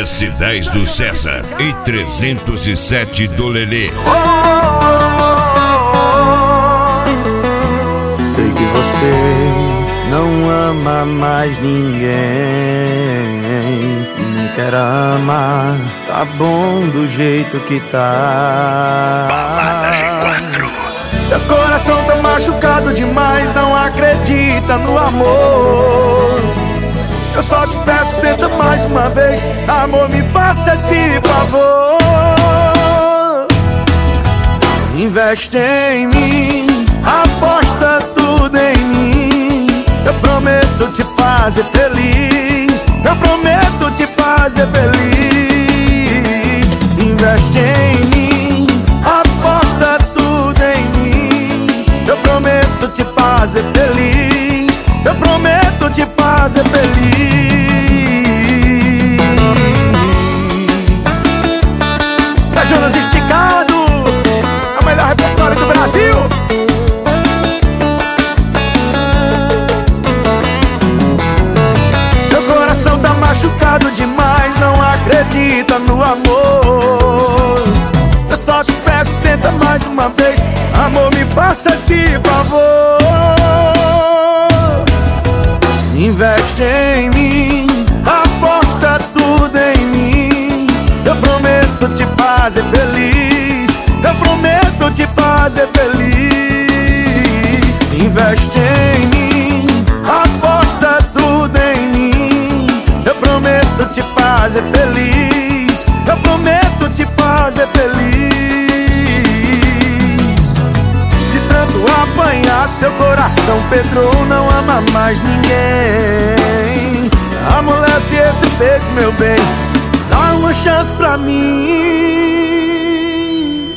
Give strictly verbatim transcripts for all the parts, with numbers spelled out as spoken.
S dez do César e trezentos e sete do Lelê. Sei que você não ama mais ninguém e nem quer amar. Tá bom do jeito que tá. Balada G quatro. Seu coração tá machucado demais, não acredita no amor. Eu só te peço, tenta mais uma vez. Amor, me faça esse favor. Investe em mim, aposta tudo em mim. Eu prometo te fazer feliz. Eu prometo te fazer feliz. Investe em mim, aposta tudo em mim. Eu prometo te fazer feliz. Eu prometo te fazer feliz. Zé Jonas Esticado, é o melhor repertório do Brasil. Seu coração tá machucado demais, não acredita no amor. Eu só te peço, tenta mais uma vez. Amor, me faça esse favor. Investe em mim, aposta tudo em mim. Eu prometo te fazer feliz. Eu prometo te fazer feliz. Investe em mim, aposta tudo em mim. Eu prometo te fazer feliz. Eu prometo te fazer feliz. De tanto apanhar, seu coração pedrou, não ama mais ninguém. Amolece esse peito, meu bem, dá uma chance pra mim.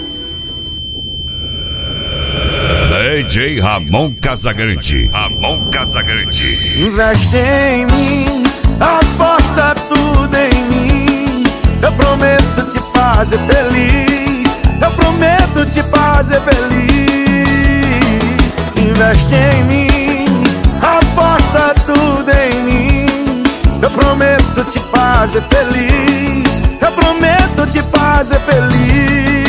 D J Ramon Casagrande. Ramon Casagrande. Investe em mim, aposta tudo em mim. Eu prometo te fazer feliz. Eu prometo te fazer feliz. Investe em mim, aposta tudo em mim. Eu prometo te fazer feliz. Eu prometo te fazer feliz.